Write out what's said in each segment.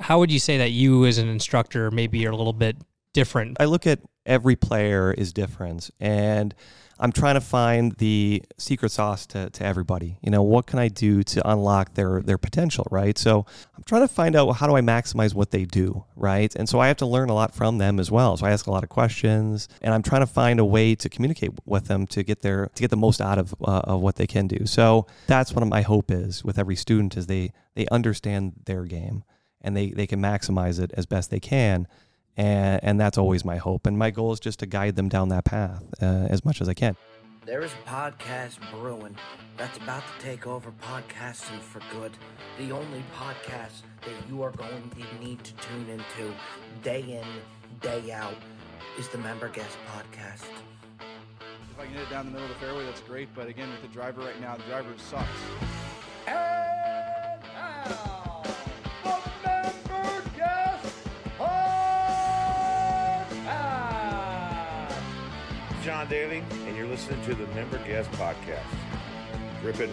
how would you say that you as an instructor maybe are a little bit different? I look at every player is different, and I'm trying to find the secret sauce to everybody. What can I do to unlock their potential, right? So I'm trying to find out, how do I maximize what they do, right? And so I have to learn a lot from them as well. So I ask a lot of questions, and I'm trying to find a way to communicate with them to get the most out of what they can do. So that's what my hope is with every student, is they understand their game, and they can maximize it as best they can. And that's always my hope. And my goal is just to guide them down that path as much as I can. There is a podcast brewing that's about to take over podcasting for good. The only podcast that you are going to need to tune into day in, day out is the Member Guest Podcast. If I can hit it down the middle of the fairway, that's great. But again, with the driver right now, the driver sucks. And now, the Member Guest John Daly, and you're listening to the Member Guest Podcast. Rippin'.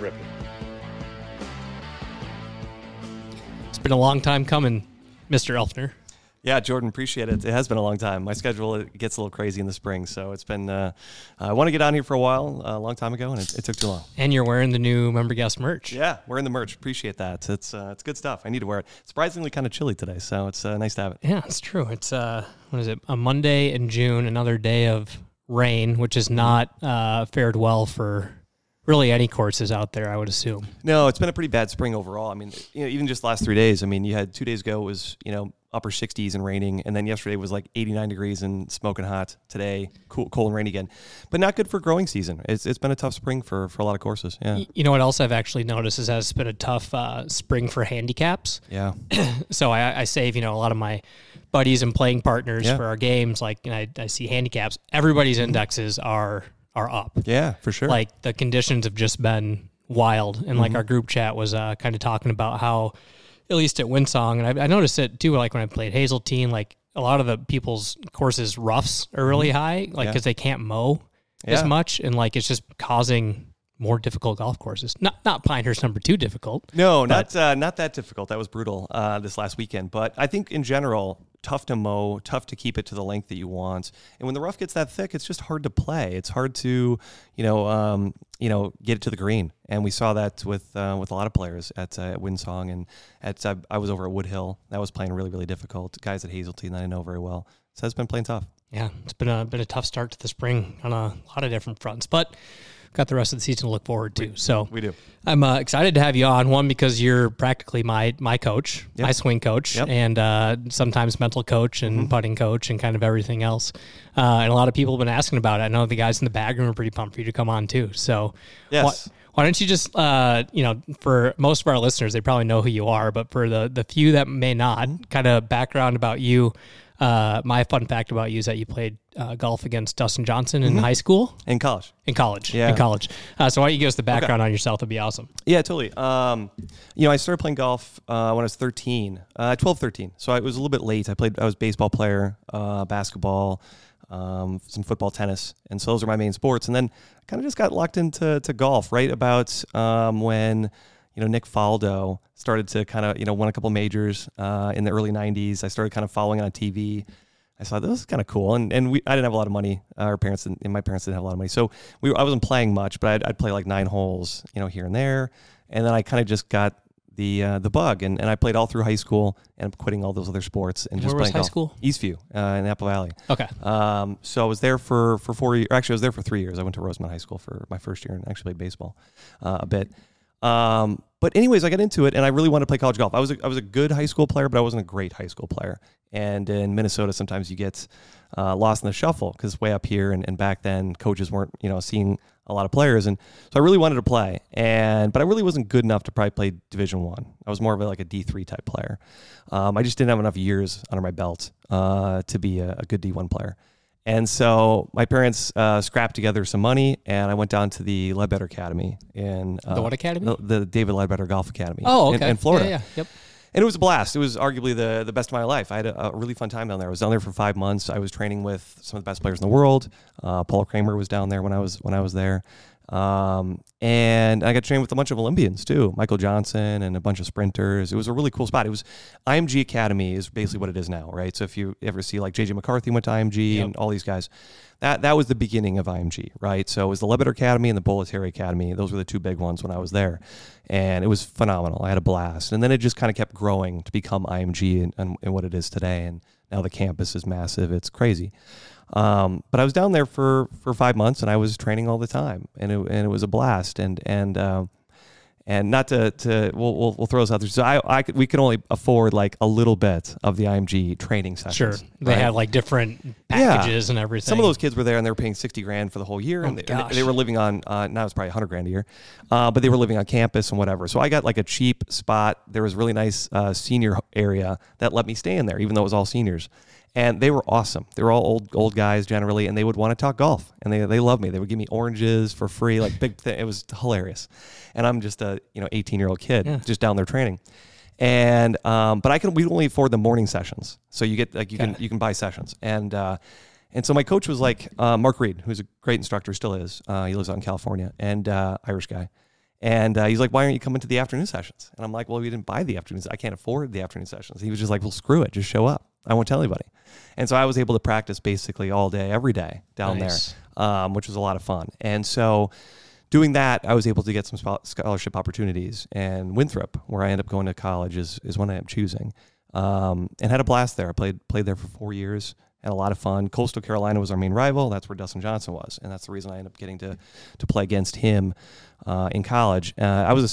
It's been a long time coming, Mr. Elfner. Yeah, Jordan, appreciate it. It has been a long time. My schedule gets a little crazy in the spring, so it's been. I want to get on here for a while, a long time ago, and it took too long. And you're wearing the new Member Guest merch. Yeah, wearing the merch. Appreciate that. It's good stuff. I need to wear it. Surprisingly, kind of chilly today, so it's nice to have it. Yeah, it's true. It's what is it? A Monday in June, another day of rain, which is not fared well for really any courses out there, I would assume. No, it's been a pretty bad spring overall. I mean, even just the last 3 days. I mean, you had 2 days ago it was upper 60s and raining, and then yesterday was like 89 degrees and smoking hot. Today, cold and rainy again, but not good for growing season. It's been a tough spring for a lot of courses. Yeah. You know what else I've actually noticed is that it's been a tough spring for handicaps. Yeah. So I save a lot of my buddies and playing partners for our games. Like, and I see handicaps. Everybody's indexes are up. Yeah, for sure. Like the conditions have just been wild, and like our group chat was kind of talking about how, at least at Winsong, and I noticed it too, like when I played Hazeltine, like a lot of the people's courses roughs are really high, like because they can't mow as much, and like it's just causing more difficult golf courses. Not Pinehurst number 2 difficult. No, not that difficult. That was brutal this last weekend. But I think in general, tough to mow, tough to keep it to the length that you want. And when the rough gets that thick, it's just hard to play. It's hard to get it to the green. And we saw that with a lot of players at Winsong, and I was over at Woodhill. That was playing really, really difficult. Guys at Hazeltine that I know very well. So it's been playing tough. Yeah, it's been a tough start to the spring on a lot of different fronts, but got the rest of the season to look forward to. So we do. I'm excited to have you on, one, because you're practically my coach, my swing coach, and sometimes mental coach and putting coach and kind of everything else. And a lot of people have been asking about it. I know the guys in the bag room are pretty pumped for you to come on too. So yes. Why don't you just, for most of our listeners, they probably know who you are, but for the few that may not, kind of background about you. My fun fact about you is that you played golf against Dustin Johnson in high school? In college. In college. Yeah. In college. So why don't you give us the background on yourself? That'd be awesome. Yeah, totally. I started playing golf when I was 13, 12, 13. So I was a little bit late. I was a baseball player, basketball, some football, tennis. And so those are my main sports. And then I kind of just got locked into golf right about when Nick Faldo started to kind of, won a couple majors in the early 90s. I started kind of following on TV. I thought this was kind of cool. And I didn't have a lot of money. Our parents and my parents didn't have a lot of money. So I wasn't playing much, but I'd play like 9 holes, here and there. And then I kind of just got the bug. And I played all through high school and I'm quitting all those other sports. And just Where was playing high golf. school? Eastview in Apple Valley. Okay. So I was there for 4 years. Actually, I was there for 3 years. I went to Rosemont High School for my first year and actually played baseball a bit. But anyways, I got into it and I really wanted to play college golf. I was a good high school player, but I wasn't a great high school player. And in Minnesota, sometimes you get lost in the shuffle because it's way up here. And back then, coaches weren't, seeing a lot of players. And so I really wanted to play. But I really wasn't good enough to probably play Division I. I was more of like a D3 type player. I just didn't have enough years under my belt to be a good D1 player. And so my parents scrapped together some money, and I went down to the Ledbetter Academy in the what academy? The David Ledbetter Golf Academy. Oh, okay. In Florida. Yeah. Yep. And it was a blast. It was arguably the best of my life. I had a really fun time down there. I was down there for 5 months. I was training with some of the best players in the world. Paul Kramer was down there when I was there. And I got trained with a bunch of Olympians too, Michael Johnson and a bunch of sprinters. It was a really cool spot. It was IMG Academy is basically what it is now, right? So if you ever see like JJ McCarthy went to IMG and all these guys, that was the beginning of IMG, right? So it was the Lebeter Academy and the Bollettieri Academy. Those were the two big ones when I was there. And it was phenomenal. I had a blast. And then it just kind of kept growing to become IMG and what it is today. And now the campus is massive. It's crazy. But I was down there for 5 months and I was training all the time and it was a blast. And not to we'll throw this out there. So we could only afford like a little bit of the IMG training sessions. Sure, they had like different packages and everything. Some of those kids were there and they were paying $60,000 for the whole year, and they were living on now it's probably $100,000 a year, but they were living on campus and whatever. So I got like a cheap spot. There was a really nice senior area that let me stay in there, even though it was all seniors. And they were awesome. They were all old guys generally, and they would want to talk golf. And they loved me. They would give me oranges for free, like big thing. It was hilarious. And I'm just a 18-year-old kid just down there training. And but we only afford the morning sessions. So you get like you can buy sessions. And so my coach was like Mark Reed, who's a great instructor, still is. He lives out in California, and Irish guy. And he's like, why aren't you coming to the afternoon sessions? And I'm like, well, we didn't buy the afternoons. I can't afford the afternoon sessions. He was just like, well, screw it. Just show up. I won't tell anybody. And so I was able to practice basically all day, every day down there, which was a lot of fun. And so doing that, I was able to get some scholarship opportunities. And Winthrop, where I ended up going to college, is one I am choosing. And had a blast there. I played there for 4 years. Had a lot of fun. Coastal Carolina was our main rival. That's where Dustin Johnson was. And that's the reason I ended up getting to play against him in college. I was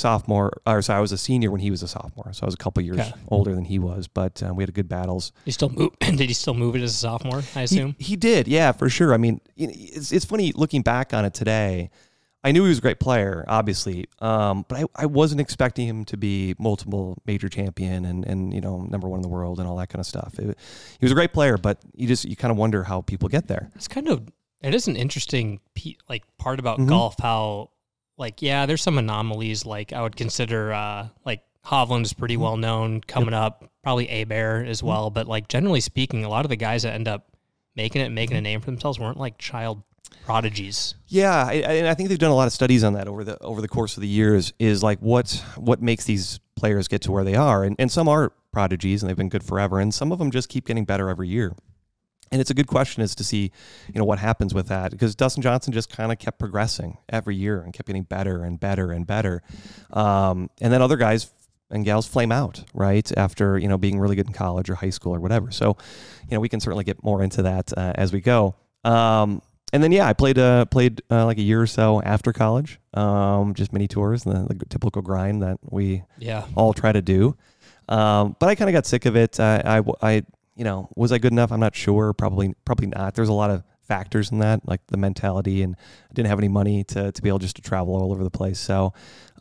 a senior when he was a sophomore. So I was a couple years older than he was. But we had good battles. Did he still move it as a sophomore, I assume? He did, yeah, for sure. I mean, it's funny looking back on it today. I knew he was a great player, obviously, but I wasn't expecting him to be multiple major champion and number one in the world and all that kind of stuff. He was a great player, but you kind of wonder how people get there. It is an interesting part about golf. How there's some anomalies. Like I would consider like Hovland is pretty well known coming up, probably Hebert as well. But like generally speaking, a lot of the guys that end up making a name for themselves weren't like child prodigies. Yeah, and I think they've done a lot of studies on that over the course of the years. Is like what makes these players get to where they are, and some are prodigies and they've been good forever, and some of them just keep getting better every year. And it's a good question as to see, what happens with that, because Dustin Johnson just kind of kept progressing every year and kept getting better and better and better, and then other guys and gals flame out right after being really good in college or high school or whatever. So we can certainly get more into that as we go. And then, I played like a year or so after college, just mini tours, the typical grind that we all try to do. But I kind of got sick of it. Was I good enough? I'm not sure. Probably not. There's a lot of factors in that, like the mentality, and I didn't have any money to be able just to travel all over the place. So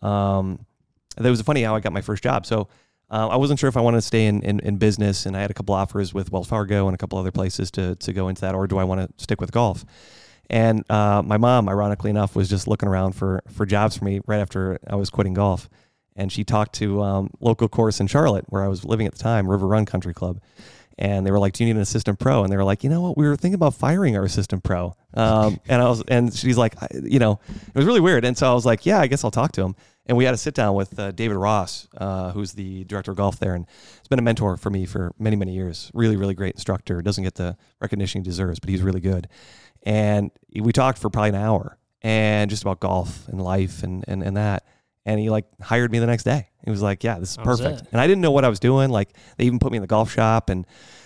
it was funny how I got my first job. So I wasn't sure if I wanted to stay in business, and I had a couple offers with Wells Fargo and a couple other places to go into that, or do I want to stick with golf? And my mom, ironically enough, was just looking around for jobs for me right after I was quitting golf. And she talked to local course in Charlotte, where I was living at the time, River Run Country Club. And they were like, do you need an assistant pro? And they were like, you know what? We were thinking about firing our assistant pro. And she's like, it was really weird. And so I was like, yeah, I guess I'll talk to him. And we had a sit down with David Ross, who's the director of golf there. And he's been a mentor for me for many, many years. Really, really great instructor. Doesn't get the recognition he deserves, but he's really good. And we talked for probably an hour and just about golf and life and that. And he hired me the next day. He was like, yeah, this is perfect. And I didn't know what I was doing. Like they even put me in the golf shop and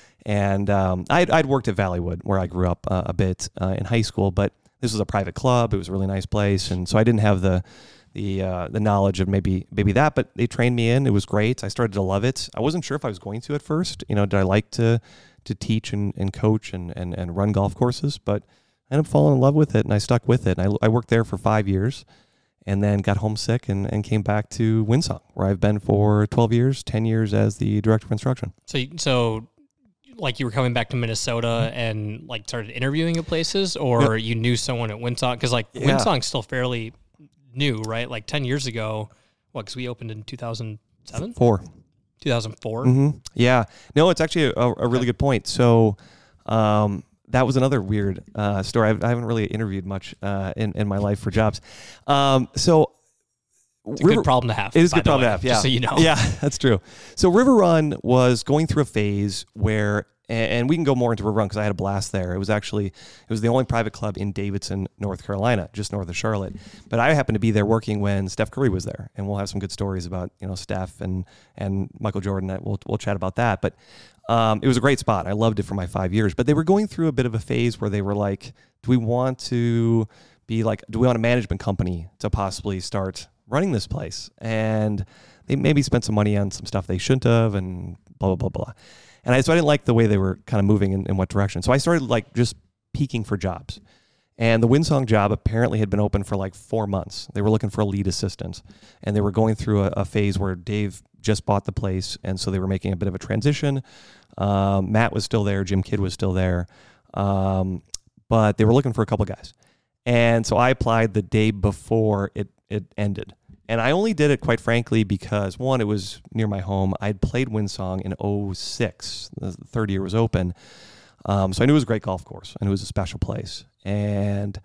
I'd worked at Valleywood where I grew up a bit in high school, but this was a private club. It was a really nice place. And so I didn't have the knowledge of maybe that, but they trained me in. It was great. I started to love it. I wasn't sure if I was going to at first. Did I like to teach and coach and run golf courses? But I ended up falling in love with it, and I stuck with it. And I worked there for 5 years and then got homesick and came back to Winsong, where I've been for 12 years, 10 years as the director of instruction. So you were coming back to Minnesota and started interviewing at places, or you knew someone at Winsong? Because Winsong's still fairly new, right? 10 years ago, because we opened in 2007? 2004? Mm-hmm. Yeah. No, it's actually a really good point. So that was another weird story. I haven't really interviewed much in my life for jobs. So it's a good problem to have. It is a good problem to have, yeah. Just so you know. Yeah, that's true. So River Run was going through a phase where, and we can go more into River Run because I had a blast there. It was the only private club in Davidson, North Carolina, just north of Charlotte. But I happened to be there working when Steph Curry was there, and we'll have some good stories about Steph and Michael Jordan. We'll chat about that. But it was a great spot. I loved it for my 5 years. But they were going through a bit of a phase where they were like, do we want a management company to possibly start running this place? And they maybe spent some money on some stuff they shouldn't have, and blah, blah, blah, blah. And so I didn't like the way they were kind of moving in what direction. So I started like just peeking for jobs. And the Windsong job apparently had been open for like 4 months. They were looking for a lead assistant. And they were going through a phase where Dave just bought the place. And so they were making a bit of a transition. Matt was still there. Jim Kidd was still there. But they were looking for a couple guys. And so I applied the day before it ended. And I only did it, quite frankly, because, one, it was near my home. I'd played Windsong in 2006. The third year was open. So I knew it was a great golf course, and it was a special place. And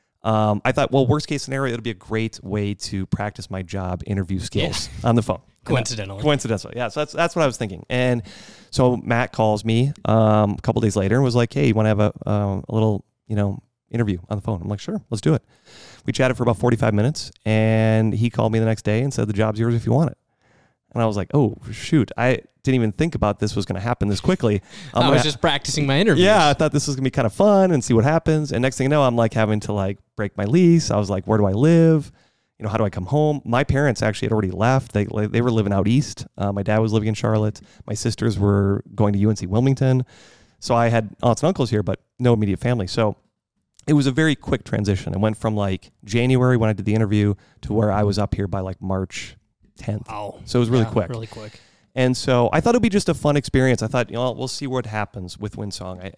I thought, well, worst case scenario, it'll be a great way to practice my job interview skills on the phone. Coincidentally. Yeah, so that's what I was thinking. And so Matt calls me a couple days later and was like, hey, you want to have a little, interview on the phone? I'm like, sure, let's do it. We chatted for about 45 minutes, and he called me the next day and said, the job's yours if you want it. And I was like, oh, shoot, I didn't even think about this was going to happen this quickly. I was just practicing my interviews. Yeah, I thought this was going to be kind of fun and see what happens. And next thing you know, I'm like having to like break my lease. I was like, where do I live? How do I come home? My parents actually had already left. They were living out east. My dad was living in Charlotte. My sisters were going to UNC Wilmington. So I had aunts and uncles here, but no immediate family. So it was a very quick transition. It went from like January when I did the interview to where I was up here by like March 10th. Wow. So it was really quick. Really quick. And so I thought it would be just a fun experience. I thought, we'll see what happens with Windsong.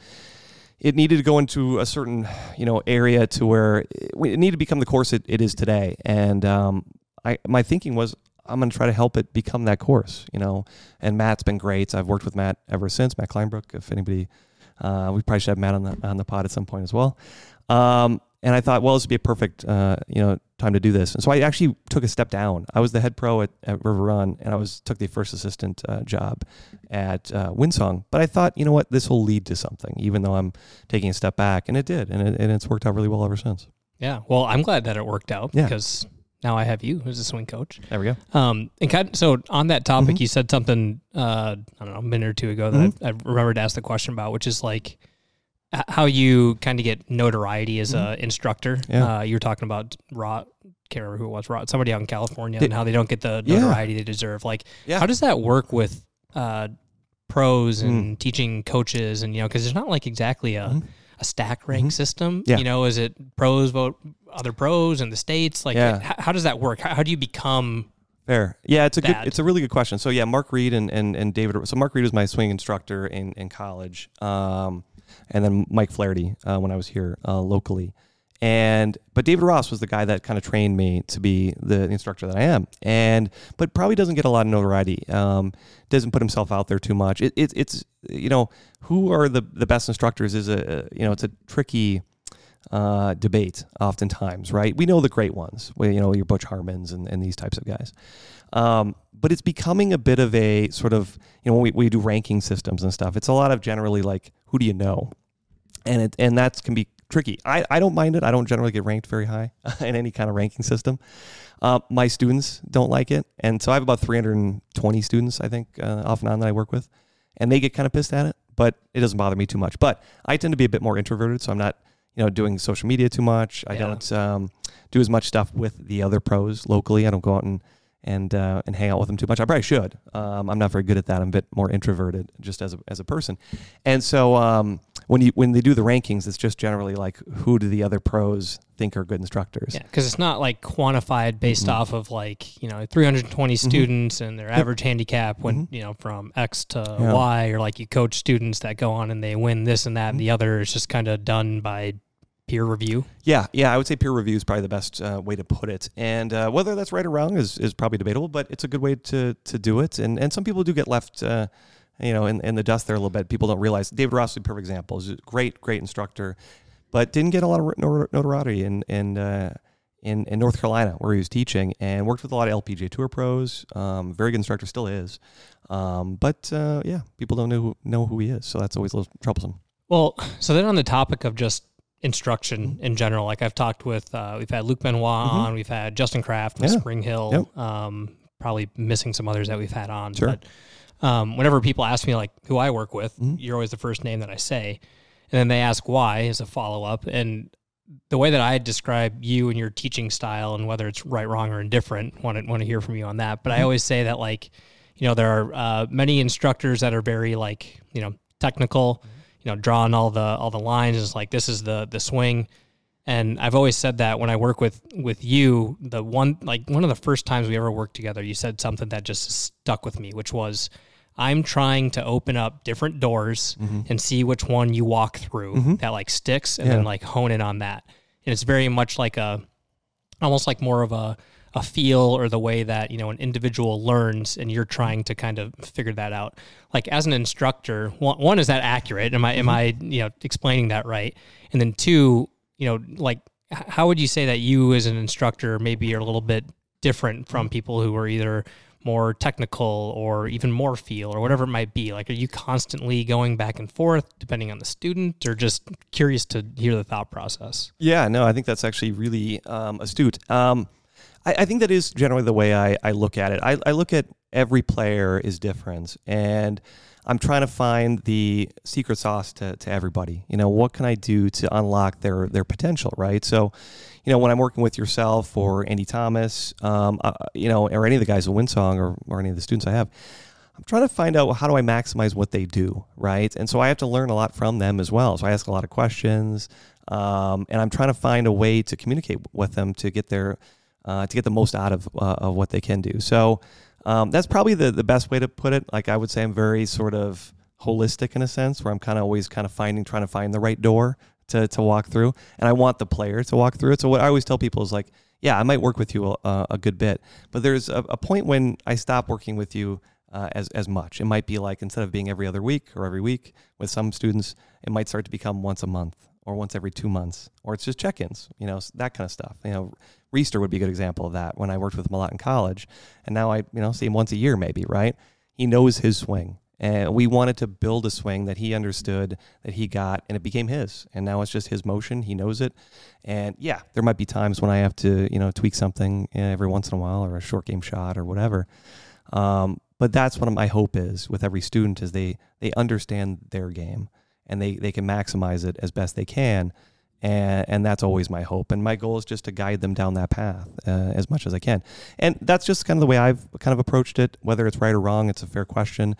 It needed to go into a certain, area to where it needed to become the course it is today. And my thinking was, I'm going to try to help it become that course, And Matt's been great. I've worked with Matt ever since, Matt Kleinbrook. If anybody, we probably should have Matt on the pod at some point as well. And I thought, well, this would be a perfect, time to do this. And so I actually took a step down. I was the head pro at River Run, and I took the first assistant job at Windsong. But I thought, you know what, this will lead to something, even though I'm taking a step back. And it did. And it's worked out really well ever since. Yeah. Well, I'm glad that it worked out because now I have you as a swing coach. There we go. So on that topic, you said something, I don't know, a minute or two ago that I remembered to ask the question about, which is like, how you kind of get notoriety as an instructor. Yeah. You were talking about Rod, can't remember who it was, Rod, somebody out in California, and how they don't get the notoriety they deserve. Like, how does that work with pros and teaching coaches? And, because there's not like exactly a stack rank system. Yeah. Is it pros vote other pros in the states? Like, how does that work? How do you become... Fair. Yeah, it's a really good question. So yeah, Mark Reed and David. So Mark Reed was my swing instructor in college. And then Mike Flaherty when I was here locally. But David Ross was the guy that kind of trained me to be the instructor that I am. But probably doesn't get a lot of notoriety. Doesn't put himself out there too much. It's who are the best instructors is it's a tricky debate oftentimes, right? We know the great ones, your Butch Harmons and these types of guys. But it's becoming a bit of a sort of, when we do ranking systems and stuff, it's a lot of generally like, who do you know? And that can be tricky. I don't mind it. I don't generally get ranked very high in any kind of ranking system. My students don't like it. And so I have about 320 students, I think, off and on that I work with. And they get kind of pissed at it, but it doesn't bother me too much. But I tend to be a bit more introverted, so I'm not, doing social media too much. I don't do as much stuff with the other pros locally. I don't go out and hang out with them too much. I probably should. I'm not very good at that. I'm a bit more introverted just as a person. And so when they do the rankings, it's just generally like, who do the other pros think are good instructors? Yeah, because it's not like quantified based off of like, 320 students and their average handicap when, from X to Y, or like you coach students that go on and they win this and that and the other. It's just kind of done by peer review. Yeah, I would say peer review is probably the best way to put it. And whether that's right or wrong is probably debatable, but it's a good way to do it. And some people do get left in the dust there a little bit. People don't realize David Ross is a perfect example. He's a great instructor, but didn't get a lot of notoriety in North Carolina where he was teaching, and worked with a lot of LPGA Tour pros. Very good instructor, still is. But people don't know who he is, so that's always a little troublesome. Well, so then on the topic of just instruction in general, like I've talked with, we've had Luke Benoit on, we've had Justin Kraft with Spring Hill, probably missing some others that we've had on. Sure. But whenever people ask me like who I work with, you're always the first name that I say. And then they ask why as a follow-up. And the way that I describe you and your teaching style, and whether it's right, wrong, or indifferent, want to hear from you on that. But I always say that, like, there are many instructors that are very, like, technical, drawing all the lines. It's like, this is the swing. And I've always said that when I work with you, one of the first times we ever worked together, you said something that just stuck with me, which was, I'm trying to open up different doors and see which one you walk through that like sticks, and then like hone in on that. And it's very much like almost like more of a feel, or the way that, an individual learns, and you're trying to kind of figure that out. Like, as an instructor, one, is that accurate? Am I explaining that right? And then two, like, how would you say that you as an instructor maybe are a little bit different from people who are either more technical or even more feel, or whatever it might be? Like, are you constantly going back and forth depending on the student, or just curious to hear the thought process? Yeah, no, I think that's actually really astute. I think that is generally the way I look at it. I look at every player is different, and I'm trying to find the secret sauce to everybody. What can I do to unlock their potential, right? So, when I'm working with yourself or Andy Thomas, or any of the guys at Winsong, or any of the students I have, I'm trying to find out, how do I maximize what they do, right? And so I have to learn a lot from them as well. So I ask a lot of questions, and I'm trying to find a way to communicate with them to get the most out of what they can do. So that's probably the best way to put it. Like, I would say I'm very sort of holistic in a sense, where I'm kind of always kind of trying to find the right door to walk through, and I want the player to walk through it. So what I always tell people is, like, yeah, I might work with you a good bit, but there's a point when I stop working with you as much. It might be like, instead of being every other week or every week with some students, it might start to become once a month, or once every 2 months, or it's just check-ins, that kind of stuff. Reister would be a good example of that, when I worked with him a lot in college, and now I see him once a year maybe, right? He knows his swing, and we wanted to build a swing that he understood, that he got, and it became his, and now it's just his motion. He knows it, and yeah, there might be times when I have to, tweak something every once in a while, or a short game shot or whatever. But that's what my hope is with every student, is they understand their game, and they can maximize it as best they can. And that's always my hope. And my goal is just to guide them down that path as much as I can. And that's just kind of the way I've kind of approached it. Whether it's right or wrong, it's a fair question.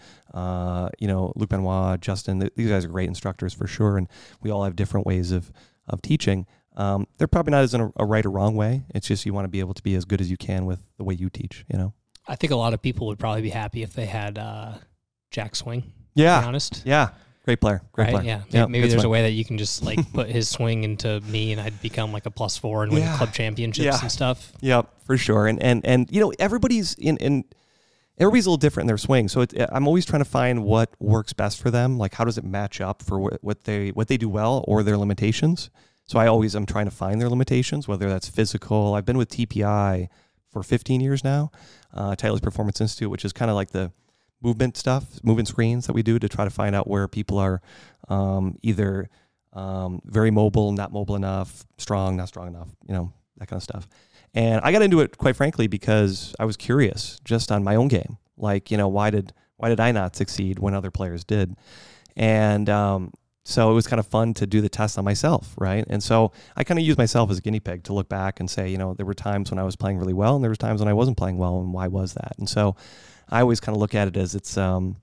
Luke Benoit, Justin, these guys are great instructors for sure. And we all have different ways of teaching. They're probably not as in a right or wrong way. It's just, you want to be able to be as good as you can with the way you teach, I think a lot of people would probably be happy if they had Jack Swing, yeah. to be honest. Yeah. Great player. Great player. Yeah. Yep, Maybe there's a way that you can just like put his swing into me, and I'd become like a +4 and win club championships and stuff. Yeah, for sure. And everybody's everybody's a little different in their swing. So I'm always trying to find what works best for them. Like, how does it match up for what they do well, or their limitations? So I'm trying to find their limitations, whether that's physical. I've been with TPI for 15 years now, Titleist Performance Institute, which is kind of like the movement screens that we do to try to find out where people are either very mobile, not mobile enough, strong, not strong enough, that kind of stuff. And I got into it, quite frankly, because I was curious just on my own game. Like, why did I not succeed when other players did? And so it was kind of fun to do the test on myself, right? And so I kind of used myself as a guinea pig to look back and say, there were times when I was playing really well, and there were times when I wasn't playing well, and why was that? And so I always kind of look at it as I'm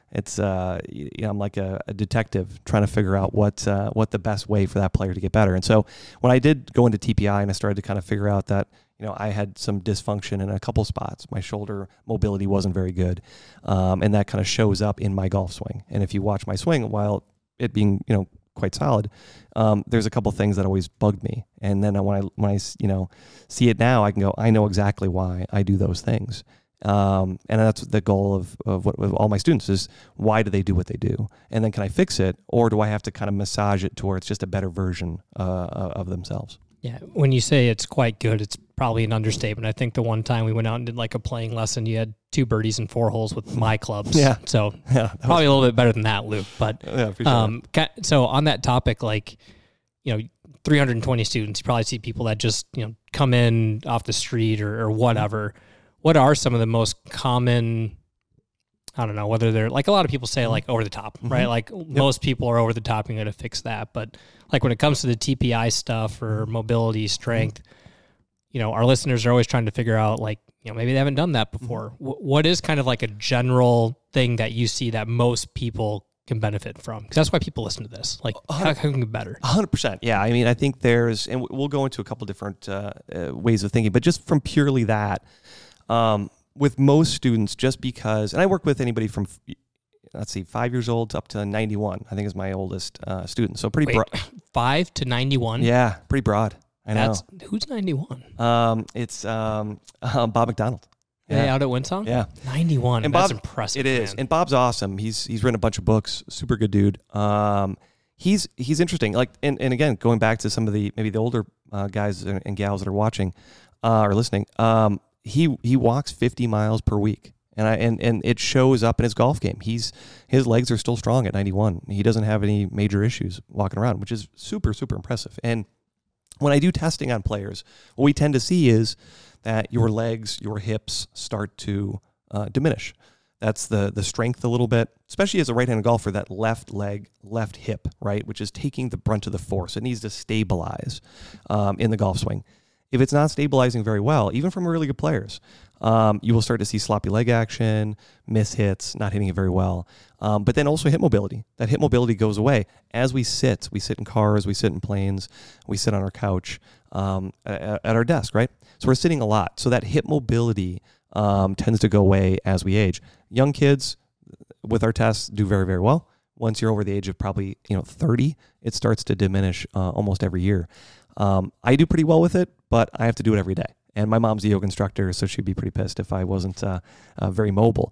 like a detective trying to figure out what the best way for that player to get better. And so when I did go into TPI and I started to kind of figure out that, I had some dysfunction in a couple spots, my shoulder mobility wasn't very good. And that kind of shows up in my golf swing. And if you watch my swing, while it being, quite solid, there's a couple things that always bugged me. And then when I see it now, I can go, I know exactly why I do those things. And that's the goal of what with all my students is, why do they do what they do? And then can I fix it, or do I have to kind of massage it towards just a better version of themselves? Yeah, when you say it's quite good, it's probably an understatement. I think the one time we went out and did like a playing lesson, you had 2 birdies and 4 holes with my clubs. Yeah. So Yeah, probably a little bit better than that, Luke. But yeah, for sure. So on that topic, like, 320 students, you probably see people that just, come in off the street or whatever. What are some of the most common, I don't know, whether they're, like a lot of people say like over the top, right? Like most people are over the top, and you're going to fix that. But like when it comes to the TPI stuff or mobility, strength, our listeners are always trying to figure out, like, maybe they haven't done that before. What is kind of like a general thing that you see that most people can benefit from? Because that's why people listen to this. Like, how can we get better? 100%. Yeah. I mean, I think there's, and we'll go into a couple different ways of thinking, but just from purely that, with most students, just because, and I work with anybody from, 5 years old up to 91, I think is my oldest student. So pretty broad. 5 to 91? Yeah, pretty broad. I know. Who's 91? It's Bob McDonald. Yeah, out at Winsong? Yeah. 91. And That's Bob, impressive. It is. Man. And Bob's awesome. He's written a bunch of books. Super good dude. He's interesting. Like, and again, going back to some of maybe the older guys and gals that are watching or listening, he walks 50 miles per week. And it shows up in his golf game. His legs are still strong at 91. He doesn't have any major issues walking around, which is super, super impressive. And when I do testing on players, what we tend to see is that your legs, your hips start to diminish. That's the strength a little bit, especially as a right-handed golfer, that left leg, left hip, right, which is taking the brunt of the force. It needs to stabilize in the golf swing. If it's not stabilizing very well, even from really good players, you will start to see sloppy leg action, miss hits, not hitting it very well. But then also hip mobility. That hip mobility goes away as we sit. We sit in cars, we sit in planes, we sit on our couch, at our desk, right? So we're sitting a lot. So that hip mobility tends to go away as we age. Young kids with our tests do very, very well. Once you're over the age of probably 30, it starts to diminish almost every year. I do pretty well with it, but I have to do it every day. And my mom's a yoga instructor, so she'd be pretty pissed if I wasn't very mobile.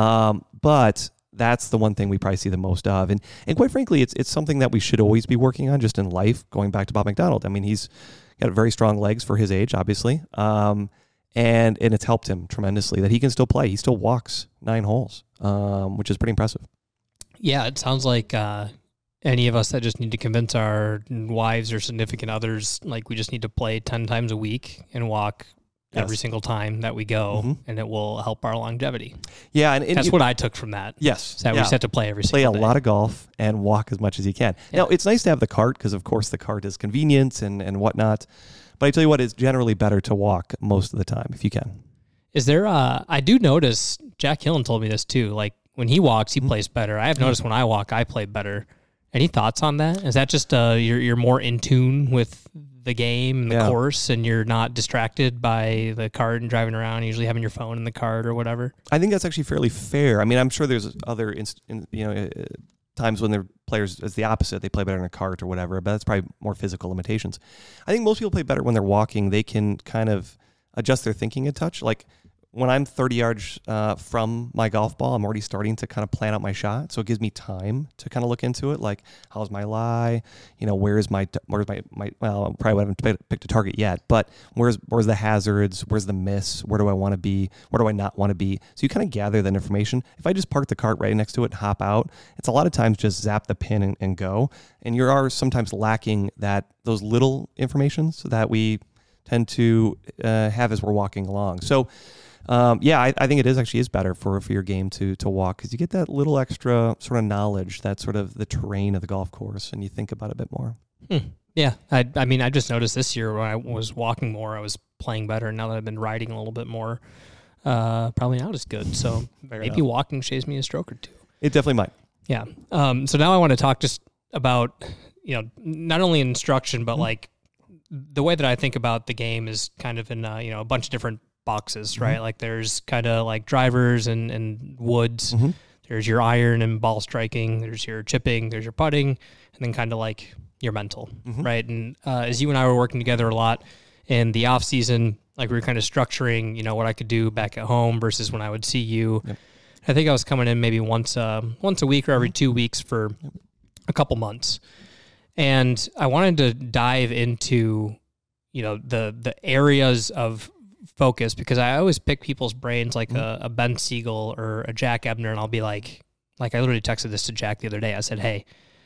But that's the one thing we probably see the most of. And quite frankly, it's something that we should always be working on just in life, going back to Bob McDonald. I mean, he's got very strong legs for his age, obviously. And it's helped him tremendously that he can still play. He still walks 9 holes, which is pretty impressive. Yeah, it sounds like any of us that just need to convince our wives or significant others, like we just need to play 10 times a week and walk every single time that we go, and it will help our longevity. Yeah, and that's what I took from that. Yes. So we just have to play every single day. Play a lot of golf and walk as much as you can. Yeah. Now, it's nice to have the cart because, of course, the cart is convenience and whatnot. But I tell you what, it's generally better to walk most of the time if you can. Is there I do notice, Jack Hillen told me this too, like when he walks, he plays better. I have noticed when I walk, I play better. Any thoughts on that? Is that just you're more in tune with the game and the course, and you're not distracted by the cart and driving around, usually having your phone in the cart or whatever? I think that's actually fairly fair. I mean, I'm sure there's other times when their players, it's the opposite. They play better in a cart or whatever, but that's probably more physical limitations. I think most people play better when they're walking. They can kind of adjust their thinking a touch. Like when I'm 30 yards from my golf ball, I'm already starting to kind of plan out my shot. So it gives me time to kind of look into it. Like, how's my lie? Where's my well, I probably haven't picked a target yet, but where's the hazards? Where's the miss? Where do I want to be? Where do I not want to be? So you kind of gather that information. If I just park the cart right next to it and hop out, it's a lot of times just zap the pin and go. And you are sometimes lacking those little informations that we tend to have as we're walking along. So, I think it is better for your game to walk because you get that little extra sort of knowledge, that sort of the terrain of the golf course, and you think about it a bit more. Yeah, I mean, I just noticed this year when I was walking more, I was playing better. And now that I've been riding a little bit more, probably not as good. So maybe walking shaves me a stroke or two. It definitely might. Yeah. So now I want to talk just about, not only instruction, but like the way that I think about the game is kind of in, a bunch of different boxes, right? Like there's kind of like drivers and woods. There's your iron and ball striking. There's your chipping. There's your putting, and then kind of like your mental, right? And as you and I were working together a lot in the off season, like we were kind of structuring, you know, what I could do back at home versus when I would see you. Yep. I think I was coming in maybe once a week or every 2 weeks for a couple months. And I wanted to dive into, you know, the areas of focus, because I always pick people's brains like a Ben Siegel or a Jack Ebner, and I'll be like I literally texted this to Jack the other day. I said, hey,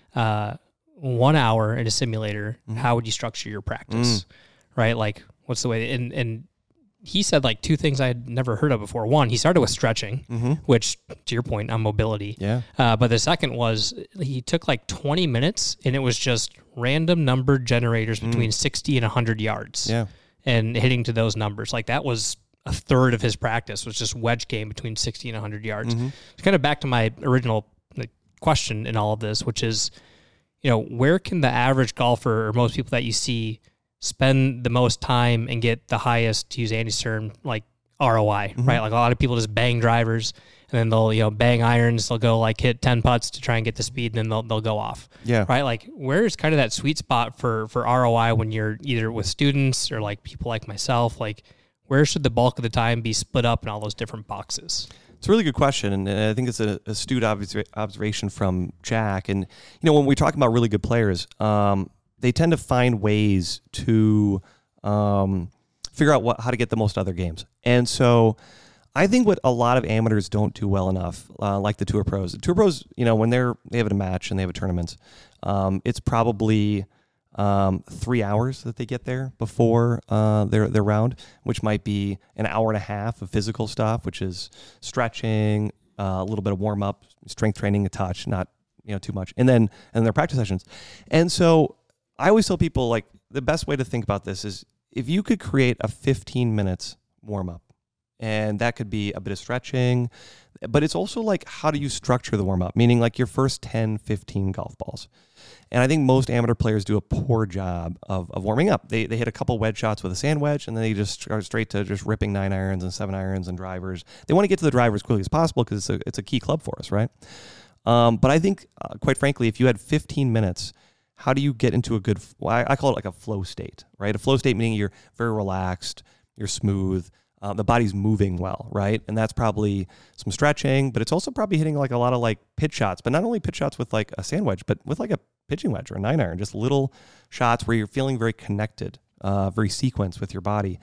1 hour in a simulator, how would you structure your practice? Right? Like, what's the way? And he said like 2 things I had never heard of before. One, he started with stretching, which, to your point, on mobility. Yeah. But the second was he took like 20 minutes, and it was just random number generators between 60 and 100 yards. Yeah. And hitting to those numbers. Like, that was a third of his practice, was just wedge game between 60 and 100 yards. It's kind of back to my original question in all of this, which is, you know, where can the average golfer or most people that you see spend the most time and get the highest, to use Andy's term, like ROI, right? Like, a lot of people just bang drivers, and then they'll, you know, bang irons. They'll go like hit 10 putts to try and get the speed, and then they'll go off. Yeah. Right. Like, where's kind of that sweet spot for ROI when you're either with students or like people like myself? Like, where should the bulk of the time be split up in all those different boxes? It's a really good question, and I think it's an astute observation from Jack. And, you know, when we talk about really good players, they tend to find ways to figure out how to get the most out of their games. And so I think what a lot of amateurs don't do well enough, like the Tour Pros. The Tour Pros, you know, when they have a match and they have a tournament, it's probably 3 hours that they get there before their round, which might be an hour and a half of physical stuff, which is stretching, a little bit of warm up, strength training, a touch, not, you know, too much, and then their practice sessions. And so I always tell people, like, the best way to think about this is if you could create a 15 minutes warm up, and that could be a bit of stretching, but it's also like, how do you structure the warm up? Meaning like your first 10, 15 golf balls. And I think most amateur players do a poor job of warming up. They hit a couple wedge shots with a sand wedge, and then they just start straight to just ripping 9 irons and 7 irons and drivers. They want to get to the driver as quickly as possible because it's a key club for us, right? But I think, quite frankly, if you had 15 minutes, how do you get into a good, I call it like a flow state, right? A flow state meaning you're very relaxed, you're smooth, the body's moving well, right? And that's probably some stretching, but it's also probably hitting like a lot of like pitch shots, but not only pitch shots with like a sand wedge, but with like a pitching wedge or a 9 iron, just little shots where you're feeling very connected, very sequenced with your body.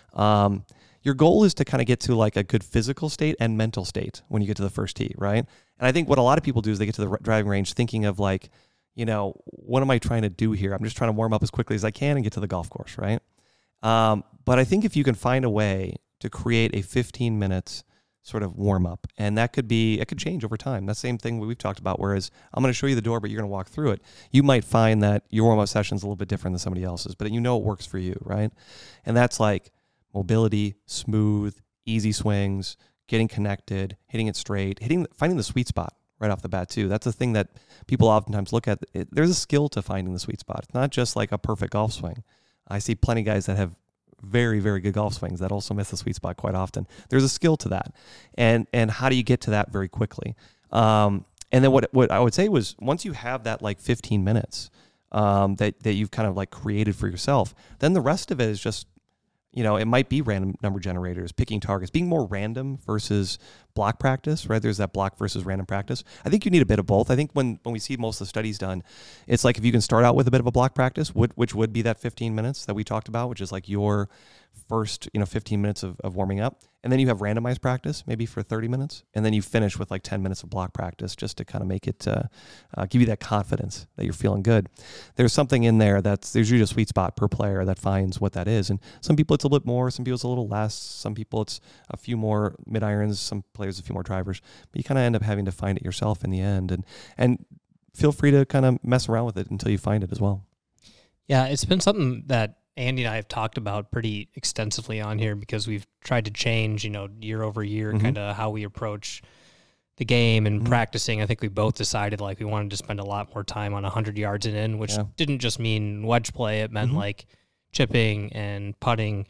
Your goal is to kind of get to like a good physical state and mental state when you get to the first tee, right? And I think what a lot of people do is they get to the driving range thinking of like, you know, what am I trying to do here? I'm just trying to warm up as quickly as I can and get to the golf course, right? But I think if you can find a way to create a 15 minutes sort of warm up, and it could change over time. That's the same thing we've talked about, whereas I'm going to show you the door, but you're going to walk through it. You might find that your warm up session is a little bit different than somebody else's, but you know it works for you, right? And that's like mobility, smooth, easy swings, getting connected, hitting it straight, finding the sweet spot right off the bat too. That's the thing that people oftentimes look at. There's a skill to finding the sweet spot. It's not just like a perfect golf swing. I see plenty of guys that have very, very good golf swings that also miss the sweet spot quite often. There's a skill to that. And how do you get to that very quickly? And then what I would say was, once you have that like 15 minutes that you've kind of like created for yourself, then the rest of it is just, you know, it might be random number generators, picking targets, being more random versus block practice, right? There's that block versus random practice. I think you need a bit of both. I think when we see most of the studies done, it's like if you can start out with a bit of a block practice, which would be that 15 minutes that we talked about, which is like your first, 15 minutes of warming up. And then you have randomized practice, maybe for 30 minutes. And then you finish with like 10 minutes of block practice just to kind of make it, give you that confidence that you're feeling good. There's something in there there's usually a sweet spot per player that finds what that is. And some people it's a little bit more, some people it's a little less, some people it's a few more mid irons, some players a few more drivers. But you kind of end up having to find it yourself in the end. And feel free to kind of mess around with it until you find it as well. Yeah, it's been something that Andy and I have talked about pretty extensively on here because we've tried to change, year over year, kind of how we approach the game and practicing. I think we both decided like we wanted to spend a lot more time on 100 yards and in, which didn't just mean wedge play. It meant like chipping and putting,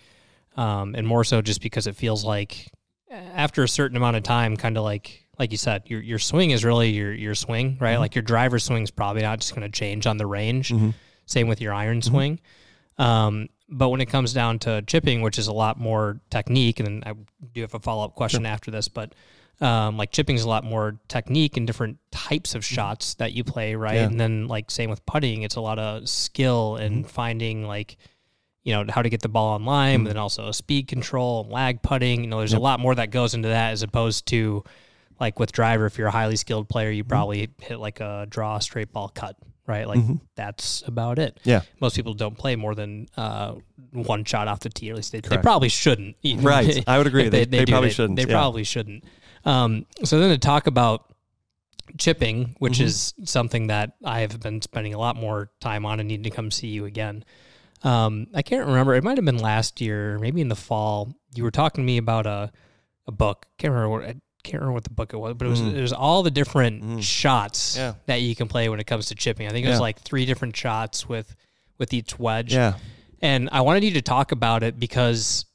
and more so just because it feels like after a certain amount of time, kind of like you said, your swing is really your swing, right? Like your driver swing is probably not just going to change on the range. Same with your iron swing. But when it comes down to chipping, which is a lot more technique, and then I do have a follow-up question after this, but like chipping is a lot more technique and different types of shots that you play, right? Yeah. And then like same with putting, it's a lot of skill and finding like, how to get the ball on line, but then also speed control and lag putting. There's a lot more that goes into that as opposed to like with driver, if you're a highly skilled player, you probably hit like a draw, straight ball, cut, right? Like that's about it. Yeah. Most people don't play more than one shot off the tee, or at least they probably shouldn't. Right. I would agree. They probably shouldn't. They probably shouldn't. So then to talk about chipping, which is something that I have been spending a lot more time on and need to come see you again. I can't remember. It might have been last year, maybe in the fall. You were talking to me about a book. Can't remember what the book it was, but it was all the different shots that you can play when it comes to chipping. I think it was like 3 different shots with each wedge. Yeah. And I wanted you to talk about it because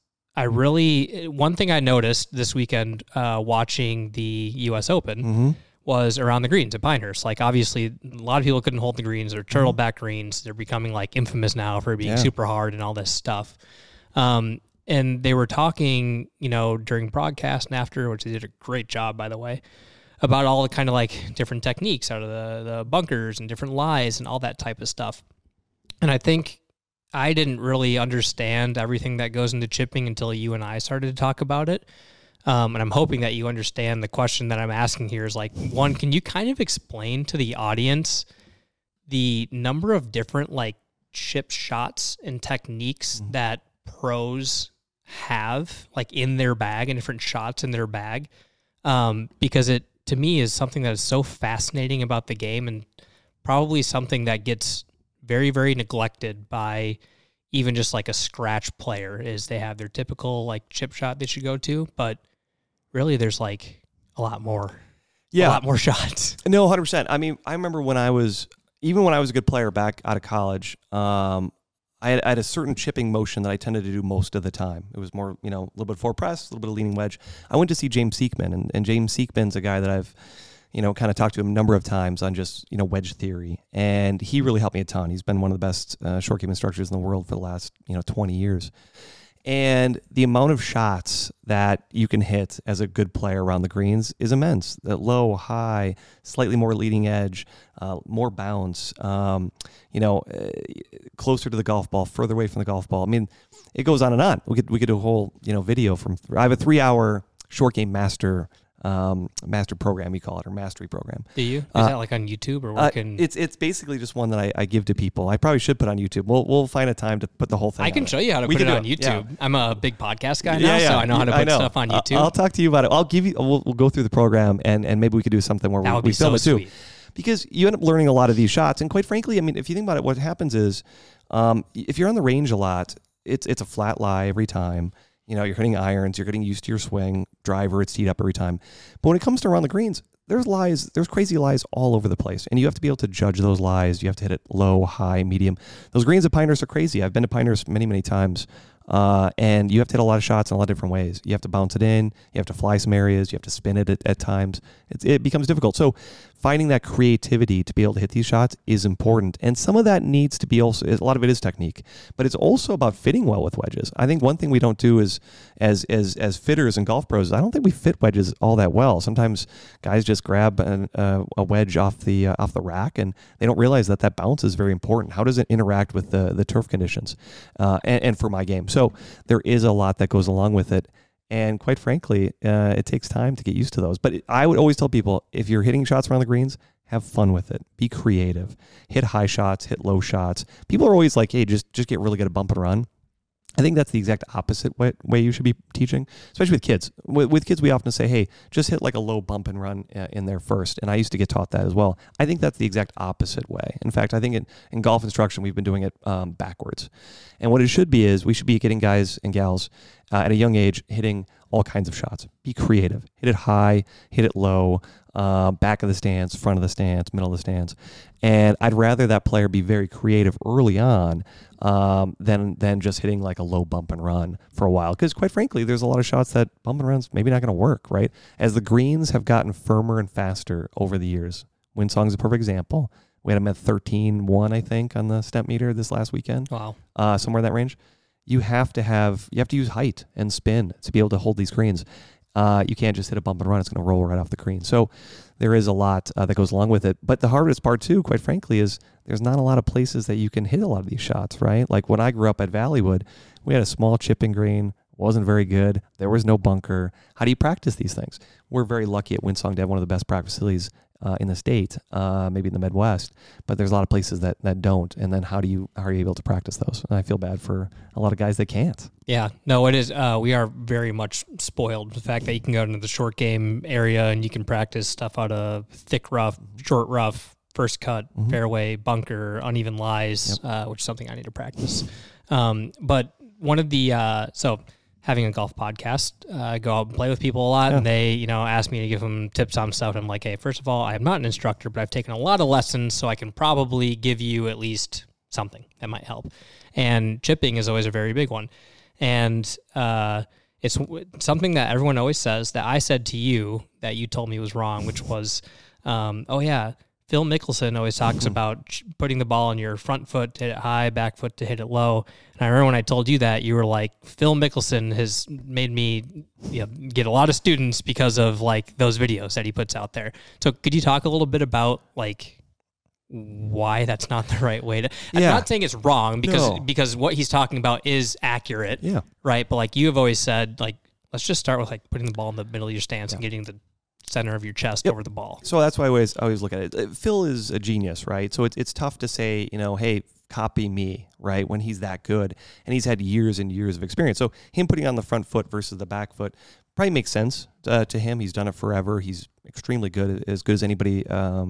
one thing I noticed this weekend watching the U.S. Open was around the greens at Pinehurst. Like, obviously, a lot of people couldn't hold the greens. They're turtleback greens. They're becoming, like, infamous now for being super hard and all this stuff. And they were talking, during broadcast and after, which they did a great job, by the way, about all the kind of, like, different techniques out of the bunkers and different lies and all that type of stuff. And I think I didn't really understand everything that goes into chipping until you and I started to talk about it. And I'm hoping that you understand the question that I'm asking here is like, one, can you kind of explain to the audience the number of different like chip shots and techniques that pros have like in their bag and different shots in their bag? Because it, to me, is something that is so fascinating about the game and probably something that gets very, very neglected by even just like a scratch player. Is they have their typical like chip shot they should go to, but really there's like a lot more shots. No, 100%. I mean, I remember when I was a good player back out of college, I had a certain chipping motion that I tended to do most of the time. It was more, a little bit of forward press, a little bit of leaning wedge. I went to see James Siekman, and James Siekman's a guy that I've, kind of talked to him a number of times on just, wedge theory. And he really helped me a ton. He's been one of the best short game instructors in the world for the last, 20 years. And the amount of shots that you can hit as a good player around the greens is immense. The low, high, slightly more leading edge, more bounce, closer to the golf ball, further away from the golf ball. I mean, it goes on and on. We could do a whole, video from. I have a 3-hour short game master program, we call it, or mastery program. Do you? Is that like on YouTube or where can? It's basically just one that I give to people. I probably should put on YouTube. We'll find a time to put the whole thing. I can show you how to put it on YouTube. Yeah. I'm a big podcast guy now, so I know how to put stuff on YouTube. I'll talk to you about it. I'll give you. We'll go through the program and maybe we could do something where we film it too. Because you end up learning a lot of these shots, and quite frankly, I mean, if you think about it, what happens is, if you're on the range a lot, it's a flat lie every time. You're hitting irons, you're getting used to your swing, driver, it's teed up every time. But when it comes to around the greens, there's crazy lies all over the place. And you have to be able to judge those lies. You have to hit it low, high, medium. Those greens at Pinehurst are crazy. I've been to Pinehurst many, many times. And you have to hit a lot of shots in a lot of different ways. You have to bounce it in. You have to fly some areas. You have to spin it at times. It becomes difficult. So finding that creativity to be able to hit these shots is important. And some of that needs to be also, a lot of it is technique, but it's also about fitting well with wedges. I think one thing we don't do is, as fitters and golf pros, I don't think we fit wedges all that well. Sometimes guys just grab a wedge off the rack and they don't realize that bounce is very important. How does it interact with the turf conditions? And for my game. So there is a lot that goes along with it. And quite frankly, it takes time to get used to those. But I would always tell people, if you're hitting shots around the greens, have fun with it. Be creative. Hit high shots, hit low shots. People are always like, hey, just get really good at bump and run. I think that's the exact opposite way you should be teaching, especially with kids. With kids, we often say, hey, just hit like a low bump and run in there first. And I used to get taught that as well. I think that's the exact opposite way. In fact, I think in golf instruction, we've been doing it backwards. And what it should be is we should be getting guys and gals at a young age hitting all kinds of shots. Be creative. Hit it high, hit it low, back of the stands, front of the stands, middle of the stands. And I'd rather that player be very creative early on than just hitting like a low bump and run for a while. Because quite frankly, there's a lot of shots that bump and run's maybe not going to work, right? As the greens have gotten firmer and faster over the years. Winsong's a perfect example. We had him at 13-1, I think, on the step meter this last weekend. Wow. Somewhere in that range. you have to use height and spin to be able to hold these greens. You can't just hit a bump and run. It's going to roll right off the green. So there is a lot that goes along with it. But the hardest part too, quite frankly, is there's not a lot of places that you can hit a lot of these shots, right? Like when I grew up at Valleywood, we had a small chipping green, wasn't very good. There was no bunker. How do you practice these things? We're very lucky at Windsong to have one of the best practice facilities in the state, maybe in the Midwest, but there's a lot of places that don't. And then how are you able to practice those? And I feel bad for a lot of guys that can't. Yeah, no, it is. We are very much spoiled. The fact that you can go into the short game area and you can practice stuff out of thick rough, short rough, first cut, fairway, bunker, uneven lies, which is something I need to practice. But one of the so having a golf podcast, I go out and play with people a lot, and they, ask me to give them tips on stuff. And I'm like, hey, first of all, I am not an instructor, but I've taken a lot of lessons, so I can probably give you at least something that might help. And chipping is always a very big one. And it's something that everyone always says that I said to you that you told me was wrong, which was, Phil Mickelson always talks about putting the ball on your front foot to hit it high, back foot to hit it low. And I remember when I told you that, you were like, Phil Mickelson has made me get a lot of students because of like those videos that he puts out there. So could you talk a little bit about like why that's not the right way to? I'm not saying it's wrong because what he's talking about is accurate, right? But like you have always said, like let's just start with like putting the ball in the middle of your stance and getting the center of your chest over the ball. So that's why I always look at it. Phil is a genius, right? So it's tough to say, hey, copy me, right? When he's that good and he's had years and years of experience. So him putting on the front foot versus the back foot probably makes sense to him. He's done it forever. He's extremely good as anybody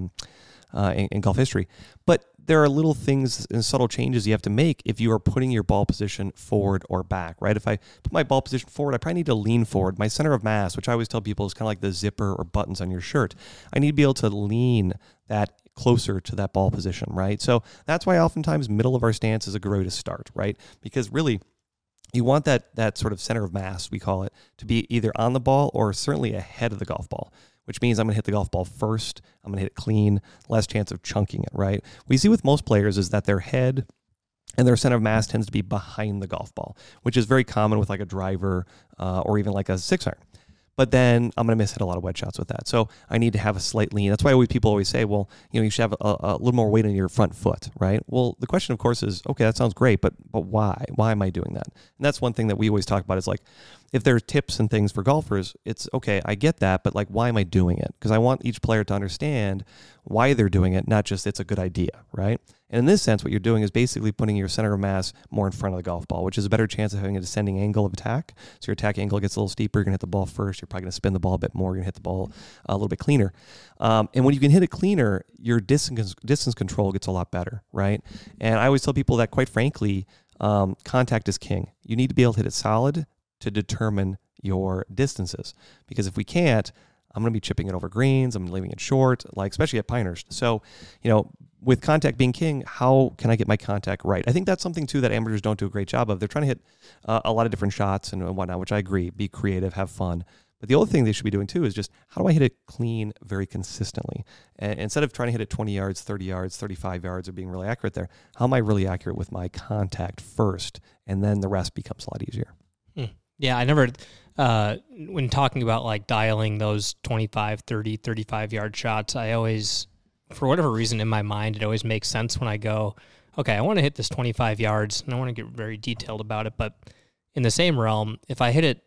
in golf history. But there are little things and subtle changes you have to make if you are putting your ball position forward or back, right? If I put my ball position forward, I probably need to lean forward. My center of mass, which I always tell people is kind of like the zipper or buttons on your shirt. I need to be able to lean that closer to that ball position, right? So that's why oftentimes middle of our stance is a good way to start, right? Because really, you want that sort of center of mass, we call it, to be either on the ball or certainly ahead of the golf ball, which means I'm going to hit the golf ball first. I'm going to hit it clean, less chance of chunking it, right? What you see with most players is that their head and their center of mass tends to be behind the golf ball, which is very common with like a driver or even like a 6-iron. But then I'm going to miss hit a lot of wedge shots with that. So I need to have a slight lean. That's why people always say, well, you should have a little more weight on your front foot, right? Well, the question, of course, is, okay, that sounds great, but why? Why am I doing that? And that's one thing that we always talk about is like, if there are tips and things for golfers, it's okay, I get that, but like, why am I doing it? Because I want each player to understand why they're doing it, not just it's a good idea, right? And in this sense, what you're doing is basically putting your center of mass more in front of the golf ball, which is a better chance of having a descending angle of attack. So your attack angle gets a little steeper. You're going to hit the ball first. You're probably going to spin the ball a bit more. You're going to hit the ball a little bit cleaner. And when you can hit it cleaner, your distance control gets a lot better, right? And I always tell people that, quite frankly, contact is king. You need to be able to hit it solid to determine your distances. Because if we can't, I'm going to be chipping it over greens. I'm leaving it short, like especially at Pinehurst. So, with contact being king, how can I get my contact right? I think that's something, too, that amateurs don't do a great job of. They're trying to hit a lot of different shots and whatnot, which I agree. Be creative, have fun. But the other thing they should be doing, too, is just how do I hit it clean very consistently? And instead of trying to hit it 20 yards, 30 yards, 35 yards, or being really accurate there, how am I really accurate with my contact first? And then the rest becomes a lot easier. Yeah, I never, when talking about like dialing those 25, 30, 35-yard shots, I always, for whatever reason in my mind, it always makes sense when I go, okay, I want to hit this 25 yards, and I want to get very detailed about it. But in the same realm, if I hit it,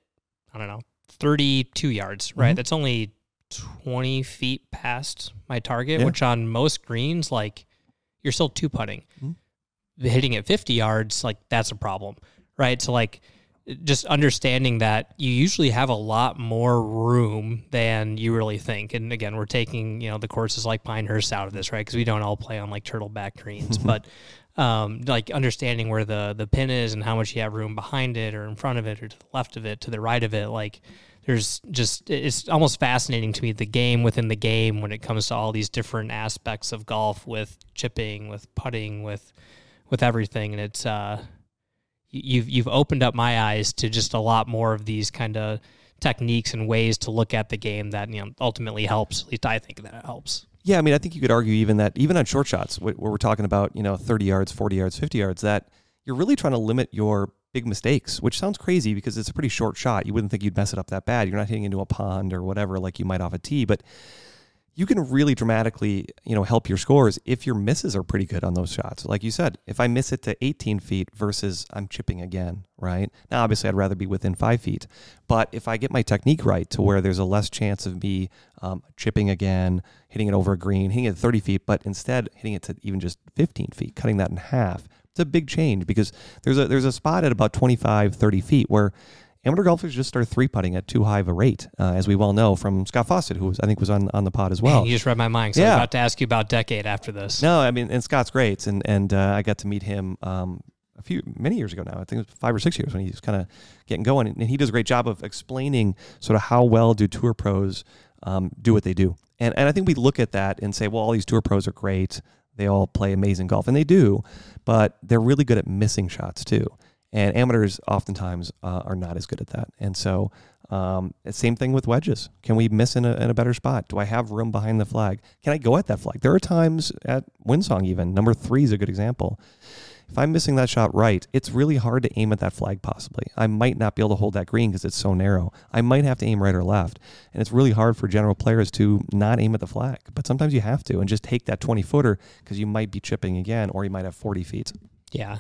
32 yards, right? That's only 20 feet past my target, which on most greens, like, you're still two-putting. Hitting it 50 yards, like, that's a problem, right? So, like, just understanding that you usually have a lot more room than you really think. And again, we're taking, the courses like Pinehurst out of this, right? Because we don't all play on like turtleback greens, but like understanding where the pin is and how much you have room behind it or in front of it or to the left of it, to the right of it. Like there's just, it's almost fascinating to me, the game within the game when it comes to all these different aspects of golf with chipping, with putting, with everything. And it's, You've opened up my eyes to just a lot more of these kind of techniques and ways to look at the game that ultimately helps. At least I think that it helps. Yeah, I think you could argue even on short shots, where we're talking about 30 yards, 40 yards, 50 yards, that you're really trying to limit your big mistakes, which sounds crazy because it's a pretty short shot. You wouldn't think you'd mess it up that bad. You're not hitting into a pond or whatever like you might off a tee, but you can really dramatically, help your scores if your misses are pretty good on those shots. Like you said, if I miss it to 18 feet versus I'm chipping again, right? Now, obviously, I'd rather be within 5 feet. But if I get my technique right to where there's a less chance of me chipping again, hitting it over a green, hitting it at 30 feet, but instead hitting it to even just 15 feet, cutting that in half, it's a big change because there's a spot at about 25, 30 feet where amateur golfers just start three-putting at too high of a rate, as we well know from Scott Fawcett, who I think was on the pod as well. Man, you just read my mind. So I was about to ask you about Decade after this. No, I mean, and Scott's great, and I got to meet him many years ago now. I think it was 5 or 6 years when he was kind of getting going, and he does a great job of explaining sort of how well do tour pros do what they do. And I think we look at that and say, well, all these tour pros are great. They all play amazing golf, and they do, but they're really good at missing shots too. And amateurs oftentimes are not as good at that. And so same thing with wedges. Can we miss in a better spot? Do I have room behind the flag? Can I go at that flag? There are times at Windsong even, number 3 is a good example. If I'm missing that shot right, it's really hard to aim at that flag possibly. I might not be able to hold that green because it's so narrow. I might have to aim right or left. And it's really hard for general players to not aim at the flag. But sometimes you have to and just take that 20-footer because you might be chipping again or you might have 40 feet. Yeah,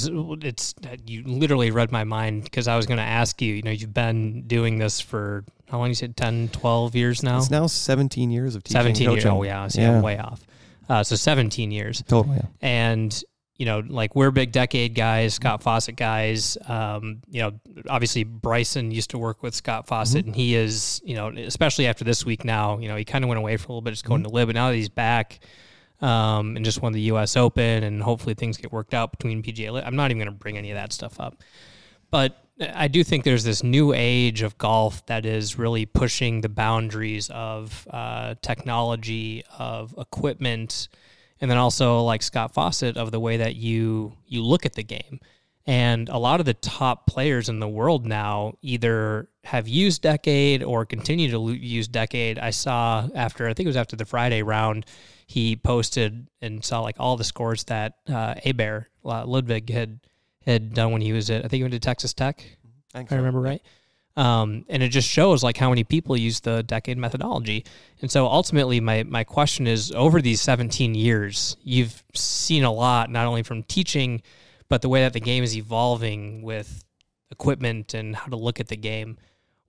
you literally read my mind because I was going to ask you, you've been doing this for, how long you said, 10, 12 years now? It's now 17 years of teaching 17 years. coaching. Oh, yeah. See, I'm way off. So 17 years. Totally, yeah. And, we're big Decade guys, Scott Fawcett guys. Obviously Bryson used to work with Scott Fawcett, and he is, especially after this week now, he kind of went away for a little bit, just going to live, but now that he's back, and just won the U.S. Open, and hopefully things get worked out between PGA. I'm not even going to bring any of that stuff up. But I do think there's this new age of golf that is really pushing the boundaries of technology, of equipment, and then also, like Scott Fawcett, of the way that you look at the game. And a lot of the top players in the world now either have used Decade or continue to use Decade. I saw I think it was after the Friday round, he posted and saw like all the scores that Abear Ludwig had done when he was I think he went to Texas Tech, if I remember right. And it just shows like how many people use the Decade methodology. And so ultimately my question is, over these 17 years, you've seen a lot, not only from teaching, but the way that the game is evolving with equipment and how to look at the game.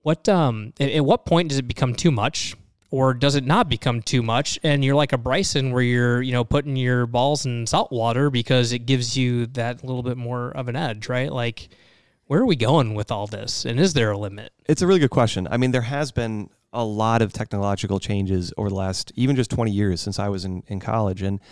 At what point does it become too much? Or does it not become too much? And you're like a Bryson where you're, putting your balls in salt water because it gives you that little bit more of an edge, right? Like, where are we going with all this? And is there a limit? It's a really good question. I mean, there has been a lot of technological changes over the last, even just 20 years since I was in college. And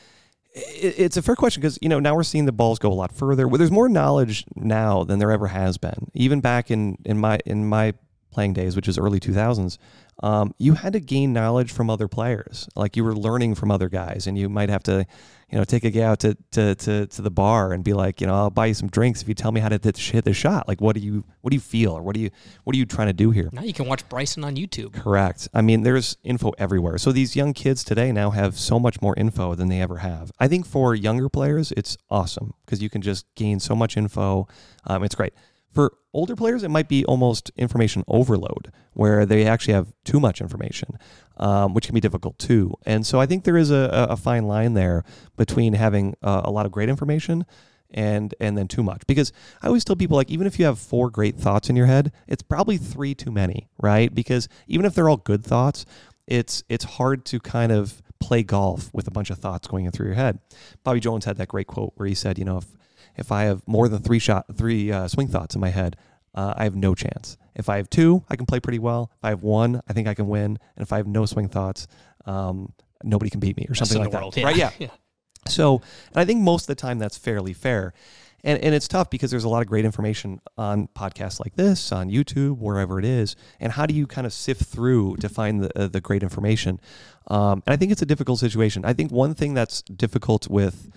it's a fair question because, now we're seeing the balls go a lot further. Well, there's more knowledge now than there ever has been. Even back in my playing days, which is early 2000s, you had to gain knowledge from other players. Like you were learning from other guys, and you might have to, take a guy out to the bar and be like, I'll buy you some drinks if you tell me how to hit the shot. Like, what do you feel, or what are you trying to do here? Now you can watch Bryson on YouTube. Correct. I mean, there's info everywhere. So these young kids today now have so much more info than they ever have. I think for younger players, it's awesome because you can just gain so much info. It's great. For older players, it might be almost information overload, where they actually have too much information, which can be difficult too. And so I think there is a fine line there between having a lot of great information and then too much. Because I always tell people, like, even if you have 4 great thoughts in your head, it's probably 3 too many, right? Because even if they're all good thoughts, it's hard to kind of play golf with a bunch of thoughts going in through your head. Bobby Jones had that great quote where he said, if I have more than 3 swing thoughts in my head, I have no chance. If I have 2, I can play pretty well. If I have 1, I think I can win. And if I have no swing thoughts, nobody can beat me, or something like that. World, yeah. Right? Yeah. So, and I think most of the time that's fairly fair. And it's tough because there's a lot of great information on podcasts like this, on YouTube, wherever it is. And how do you kind of sift through to find the great information? And I think it's a difficult situation. I think one thing that's difficult with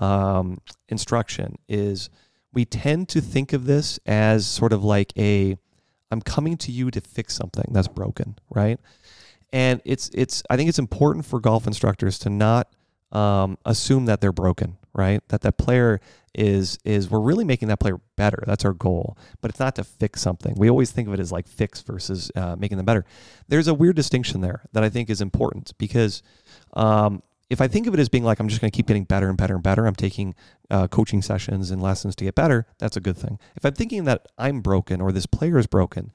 instruction is we tend to think of this as sort of like I'm coming to you to fix something that's broken, right? And I think it's important for golf instructors to not assume that they're broken, right? That player is we're really making that player better. That's our goal, but it's not to fix something. We always think of it as like fix versus making them better. There's a weird distinction there that I think is important because if I think of it as being like I'm just going to keep getting better and better and better, I'm taking coaching sessions and lessons to get better, that's a good thing. If I'm thinking that I'm broken or this player is broken,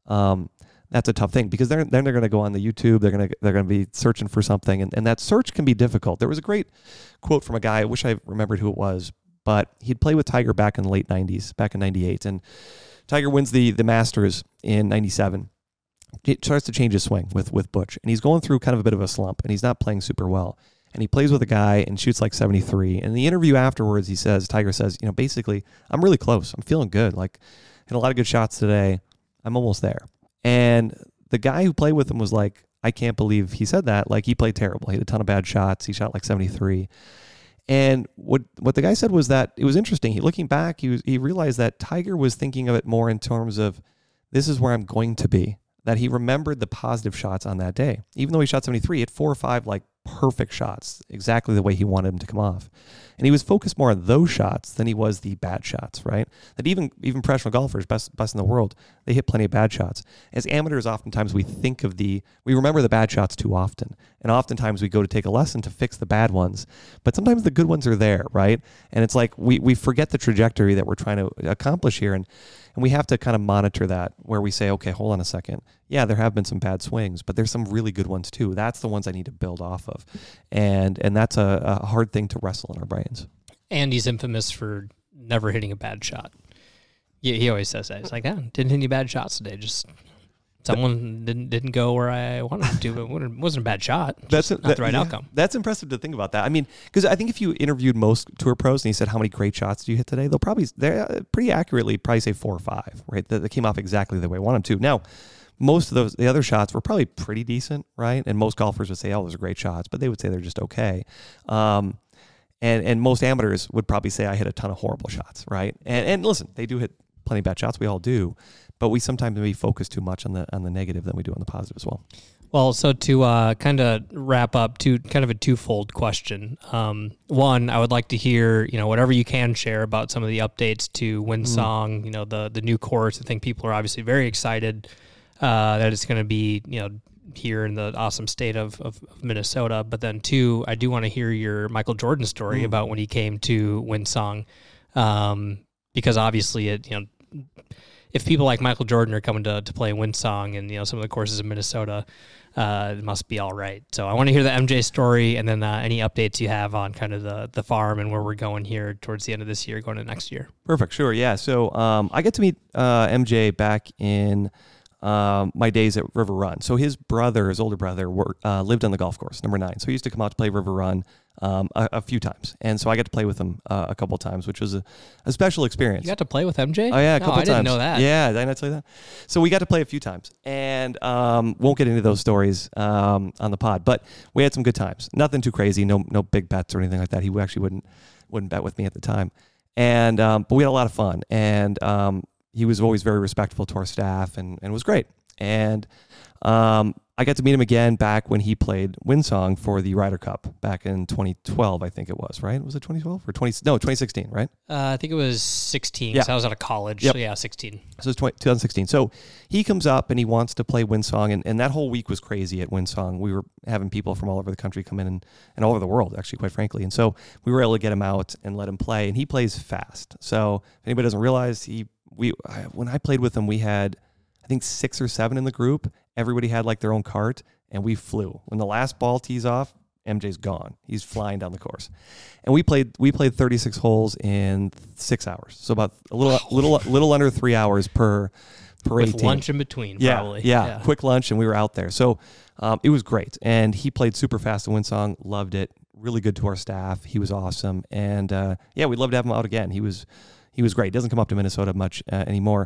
that's a tough thing because then they're going to go on the YouTube, they're going to be searching for something, and that search can be difficult. There was a great quote from a guy, I wish I remembered who it was, but he'd played with Tiger back in the late 90s, back in 98, and Tiger wins the Masters in 97. He starts to change his swing with Butch, and he's going through kind of a bit of a slump, and he's not playing super well. And he plays with a guy and shoots like 73. And in the interview afterwards, Tiger says, basically, I'm really close. I'm feeling good. Like, hit a lot of good shots today. I'm almost there. And the guy who played with him was like, I can't believe he said that. Like, he played terrible. He had a ton of bad shots. He shot like 73. And what the guy said was that it was interesting. Looking back, he realized that Tiger was thinking of it more in terms of, this is where I'm going to be. That he remembered the positive shots on that day. Even though he shot 73, he had 4 or 5 like perfect shots, exactly the way he wanted them to come off. And he was focused more on those shots than he was the bad shots, right? That even professional golfers, best in the world, they hit plenty of bad shots. As amateurs, oftentimes we remember the bad shots too often. And oftentimes we go to take a lesson to fix the bad ones. But sometimes the good ones are there, right? And it's like we forget the trajectory that we're trying to accomplish here. And we have to kind of monitor that where we say, okay, hold on a second. Yeah, there have been some bad swings, but there's some really good ones too. That's the ones I need to build off of. And that's a hard thing to wrestle in our brains. And he's infamous for never hitting a bad shot. He always says that. He's like, didn't hit any bad shots today. Just someone didn't go where I wanted to, but it wasn't a bad shot. Just not the right outcome. That's impressive to think about that. I mean, because I think if you interviewed most tour pros and you said, how many great shots do you hit today? They're pretty accurately probably say 4 or 5, right? That came off exactly the way I want them to. Now, most of the other shots were probably pretty decent, right? And most golfers would say, those are great shots, but they would say they're just okay. And most amateurs would probably say I hit a ton of horrible shots, right? And listen, they do hit plenty of bad shots. We all do. But we sometimes maybe focus too much on the negative than we do on the positive as well. Well, so to kind of wrap up, kind of a twofold question. One, I would like to hear, whatever you can share about some of the updates to Windsong, the new course. I think people are obviously very excited that it's going to be, here in the awesome state of Minnesota. But then 2, I do want to hear your Michael Jordan story about when he came to Windsong, because obviously if people like Michael Jordan are coming to play Windsong and some of the courses in Minnesota, it must be all right. So I want to hear the MJ story, and then any updates you have on kind of the farm and where we're going here towards the end of this year, going to next year. Perfect, sure, yeah. So I get to meet MJ back in my days at River Run. So his older brother, lived on the golf course, number 9. So he used to come out to play River Run a few times. And so I got to play with him a couple of times, which was a special experience. You got to play with MJ? Oh, yeah, a couple of times. I didn't know that. Yeah, did I not tell you that? So we got to play a few times. And won't get into those stories on the pod. But we had some good times. Nothing too crazy. No big bets or anything like that. He actually wouldn't bet with me at the time. And but we had a lot of fun. And he was always very respectful to our staff and was great. And I got to meet him again back when he played Windsong for the Ryder Cup back in 2012, I think it was, right? Was it 2012 or 2016, right? I think it was 16. Yeah. So I was out of college. Yep. So yeah, 16. So it's 2016. So he comes up and he wants to play Windsong, and that whole week was crazy at Windsong. We were having people from all over the country come in and all over the world, actually, quite frankly. And so we were able to get him out and let him play, and he plays fast. So if anybody doesn't realize, when I played with him, we had, I think, 6 or 7 in the group. Everybody had like their own cart, and we flew. When the last ball tees off, MJ's gone. He's flying down the course. And we played 36 holes in 6 hours. So about a little under 3 hours per 18. With lunch in between, probably. Yeah, quick lunch, and we were out there. So it was great. And he played super fast in Windsong, loved it, really good to our staff. He was awesome. And we'd love to have him out again. He was great. He doesn't come up to Minnesota much anymore.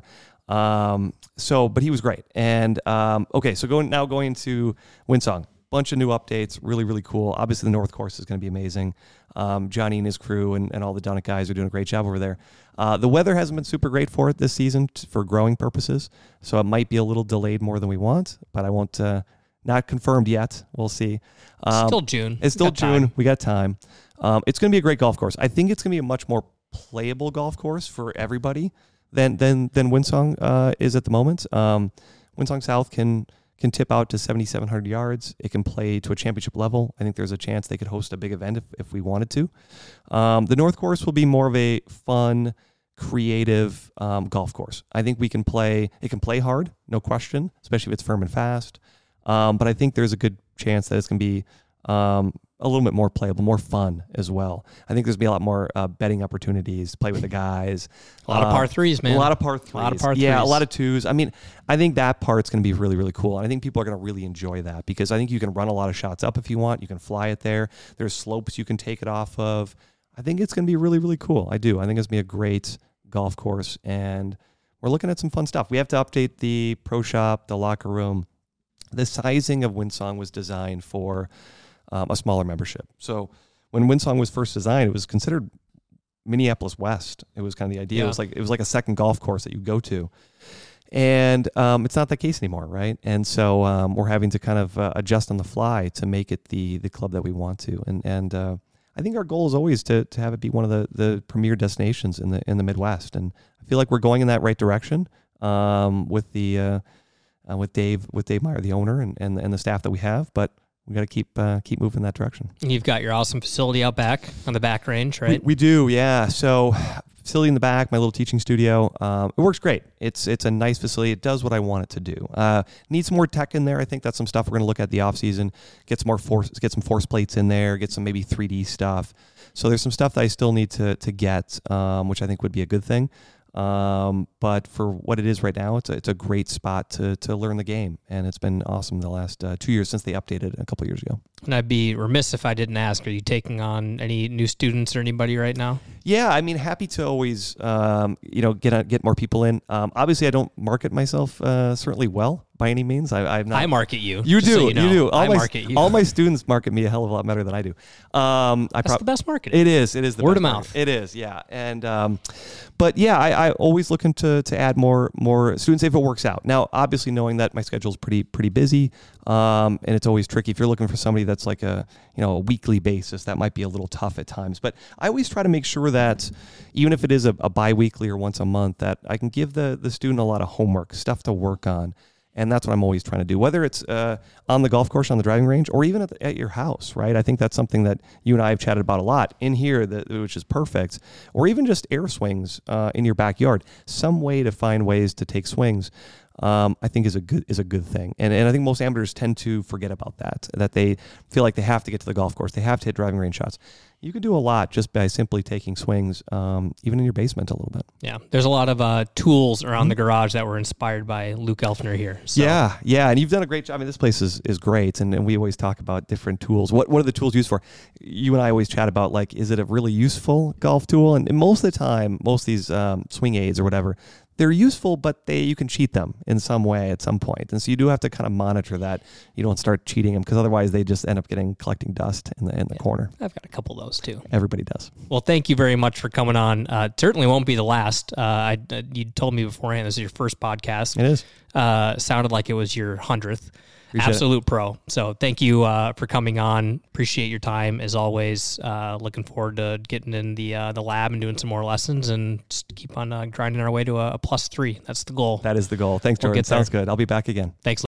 But he was great. And so going to Windsong, bunch of new updates, really, really cool. Obviously, the North Course is going to be amazing. Johnny and his crew and all the Dunnett guys are doing a great job over there. The weather hasn't been super great for it this season for growing purposes, so it might be a little delayed more than we want, but I won't, not confirmed yet. We'll see. Still June. It's still June. We got time. It's going to be a great golf course. I think it's going to be a much more playable golf course for everybody than Windsong is at the moment. Windsong South can tip out to 7,700 yards. It can play to a championship level. I think there's a chance they could host a big event if we wanted to. The North Course will be more of a fun, creative golf course. I think it can play hard, no question, especially if it's firm and fast. But I think there's a good chance that it's going to be a little bit more playable, more fun as well. I think there's going to be a lot more betting opportunities to play with the guys. A lot of par threes, man. A lot of par threes. A lot of par threes. Yeah, a lot of twos. I mean, I think that part's going to be really, really cool. And I think people are going to really enjoy that because I think you can run a lot of shots up if you want. You can fly it there. There's slopes you can take it off of. I think it's going to be really, really cool. I do. I think it's going to be a great golf course. And we're looking at some fun stuff. We have to update the pro shop, the locker room. The sizing of Windsong was designed for a smaller membership. So when Windsong was first designed, it was considered Minneapolis West. It was kind of the idea. Yeah. It was like a second golf course that you go to. And it's not the case anymore, right? And so we're having to kind of adjust on the fly to make it the club that we want to. And I think our goal is always to have it be one of the premier destinations in the Midwest. And I feel like we're going in that right direction with Dave Meyer, the owner, and the staff that we have. But we got to keep moving in that direction. You've got your awesome facility out back on the back range, right? We do, yeah. So facility in the back, my little teaching studio. It works great. It's a nice facility. It does what I want it to do. Needs some more tech in there. I think that's some stuff we're going to look at the off season. Get some force plates in there. Get some maybe 3D stuff. So there's some stuff that I still need to get, which I think would be a good thing. But for what it is right now, it's a great spot to learn the game, and it's been awesome the last 2 years since they updated a couple years ago. And I'd be remiss if I didn't ask, are you taking on any new students or anybody right now? Yeah, I mean, happy to always get more people in. Obviously, I don't market myself certainly well by any means. I'm not. I market you. You do. So You do. market you. All my students market me a hell of a lot better than I do. That's the best marketing. It is. It is the word best of mouth. Market. It is. Yeah. And but yeah, I always looking to add more students if it works out. Now, obviously, knowing that my schedule is pretty busy, and it's always tricky. If you're looking for somebody that's like a weekly basis, that might be a little tough at times. But I always try to make sure that even if it is a bi-weekly or once a month, that I can give the student a lot of homework, stuff to work on. And that's what I'm always trying to do, whether it's on the golf course, on the driving range, or even at your house, right? I think that's something that you and I have chatted about a lot in here, which is perfect, or even just air swings in your backyard. Some way to find ways to take swings, I think is a good thing. And I think most amateurs tend to forget about that they feel like they have to get to the golf course, they have to hit driving range shots. You can do a lot just by simply taking swings, even in your basement a little bit. Yeah, there's a lot of tools around the garage that were inspired by Luke Elfner here. So. Yeah, and you've done a great job. I mean, this place is great, and we always talk about different tools. What are the tools used for? You and I always chat about, like, is it a really useful golf tool? And most of the time, most of these swing aids or whatever, they're useful, but you can cheat them in some way at some point. And so you do have to kind of monitor that you don't start cheating them, because otherwise they just end up collecting dust in the corner. I've got a couple of those too. Everybody does. Well, thank you very much for coming on. Certainly won't be the last. You told me beforehand this is your first podcast. It is. Sounded like it was your 100th. Appreciate Absolute pro. So thank you for coming on. Appreciate your time as always. Looking forward to getting in the lab and doing some more lessons, and just keep on grinding our way to a +3. That's the goal. That is the goal. Thanks, Jordan. We'll get there. Sounds good. I'll be back again. Thanks.